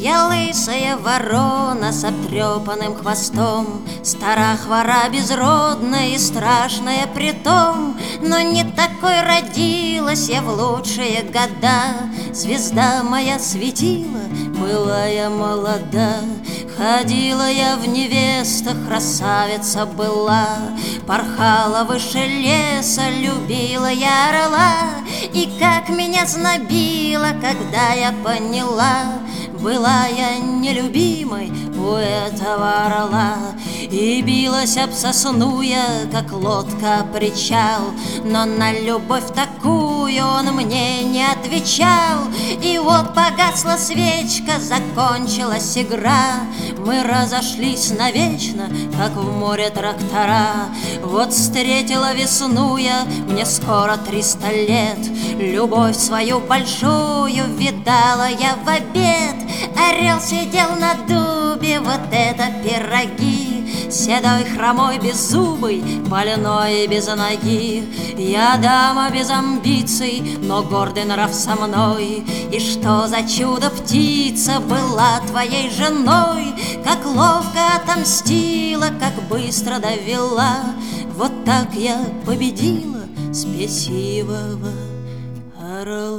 Я лысая ворона с обтрепанным хвостом, стара хвора безродная и страшная притом. Но не такой родилась я в лучшие года, звезда моя светила, была я молода. Ходила я в невестах, красавица была, порхала выше леса, любила я орла. И как меня знобило, когда я поняла, была я нелюбимой у этого орла. И билась об сосну я, как лодка о причал, но на любовь такую он мне не отвечал. И вот погасла свечка, закончилась игра, мы разошлись навечно, как в море трактора. Вот встретила весну я, мне скоро 300 лет, любовь свою большую видала я в обед. Орел сидел на дубе, вот это пироги, седой, хромой, беззубый, больной и без ноги. Я дама без амбиций, но гордый нрав со мной. И что за чудо-птица была твоей женой? Как ловко отомстила, как быстро довела. Вот так я победила спесивого орла.